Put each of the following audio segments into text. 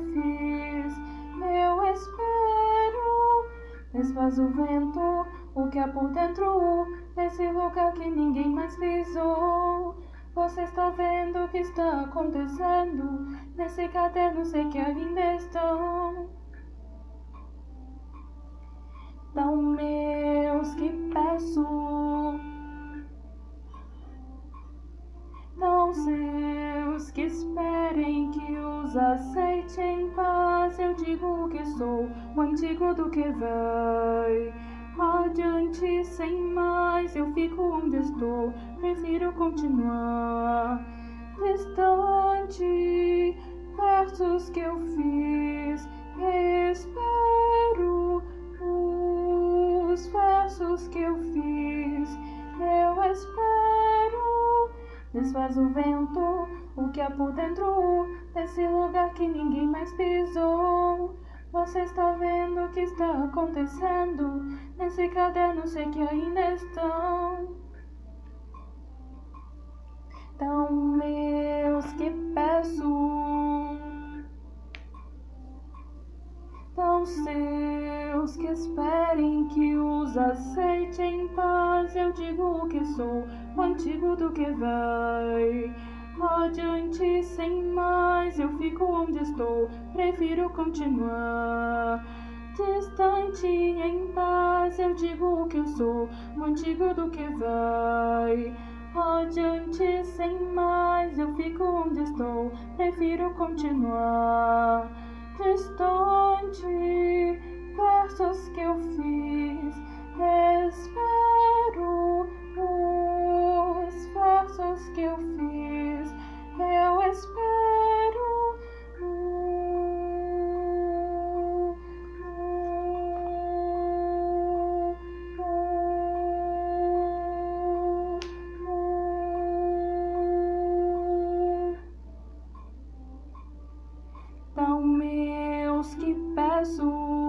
fiz. Eu espero. Desfaz o vento, o que há por dentro desse lugar que ninguém mais pisou. Você está vendo o que está acontecendo nesse caderno, sei que ainda estão tão meus que peço, tão seus que esperem que os aceite em paz. Eu digo que sou o antigo do que vai adiante sem mais. Eu fico onde estou, prefiro continuar distante. Versos que eu fiz, espero. Os versos que eu fiz, eu espero. Desfaz o vento, o que há por dentro desse lugar que ninguém mais pisou. Você está vendo o que está acontecendo nesse caderno, sei que ainda estão tão meus que peço, tão seus que esperem que os aceite em paz. Eu digo que sou o antigo do que vai adiante sem mais. Eu fico onde estou, prefiro continuar distante em paz. Eu digo que eu sou o antigo do que vai adiante sem mais. Eu fico onde estou, prefiro continuar distante. Versos que eu fiz, espero. Os versos que eu fiz, eu espero. Tão meus que peço,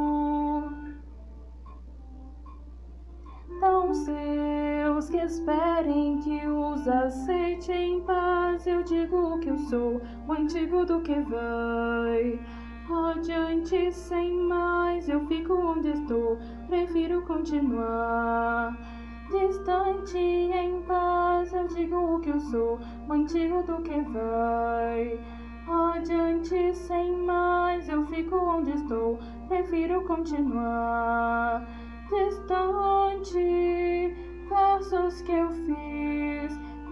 tão seus que esperem que os aceite em paz. Eu digo que eu sou o antigo do que vai adiante sem mais. Eu fico onde estou, prefiro continuar distante em paz. Eu digo que eu sou o antigo do que vai adiante sem mais. Eu fico onde estou, prefiro continuar distante. Versos que eu fiz,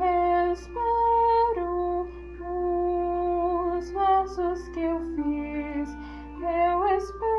espero. Os versos que eu fiz, eu espero.